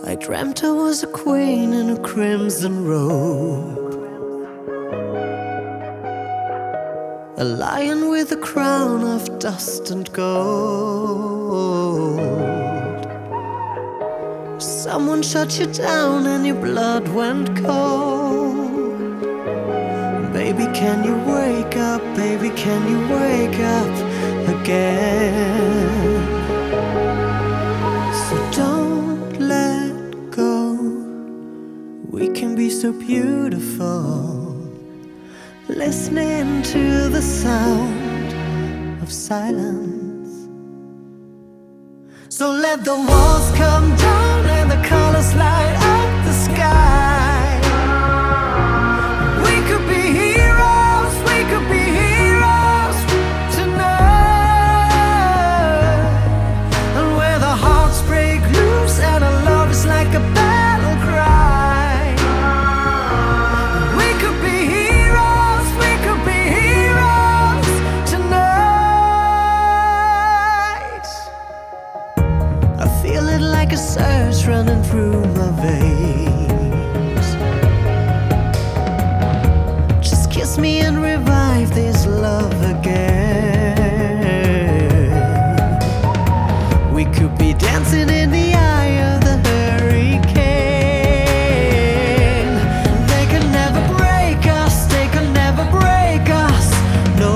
I dreamt I was a queen in a crimson robe, a lion with a crown of dust and gold. Someone shut you down and your blood went cold. Baby, can you wake up? Baby, can you wake up again? So don't let go. We can be so beautiful, listening to the sound of silence. So let the walls come down and the colors light up the sky. We could be heroes, we could be heroes tonight. And where the hearts break loose and our love is like a battle cry. We could be heroes, we could be heroes tonight. I feel it like a surge running through my veins. Just kiss me and revive this love again. We could be dancing in the eye of the hurricane. They can never break us, they can never break us no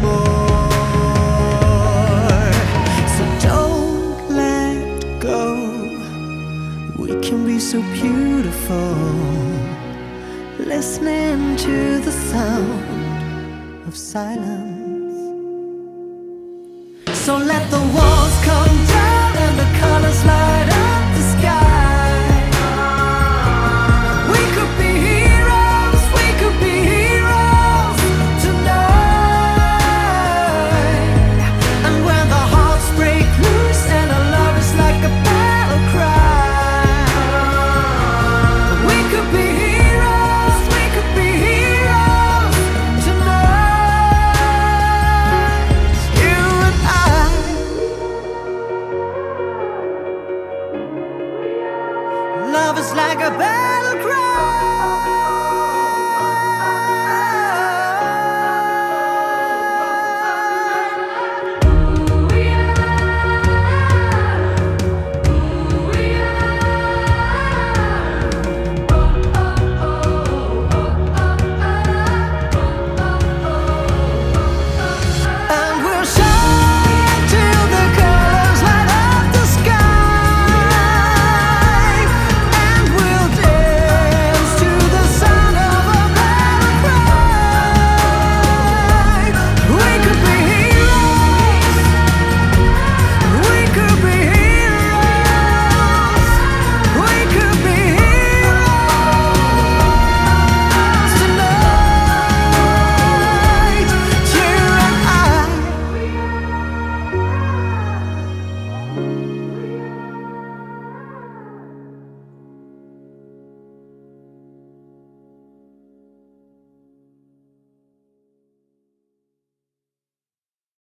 more. So don't let go. We can be so beautiful, listening to the sound of silence. So let the walls come down and the colors light up the sky. We could be heroes, we could be heroes tonight. And when the hearts break loose and our love is like a battle cry. We could be heroes, we could be heroes tonight. You and I. Love is like a battle.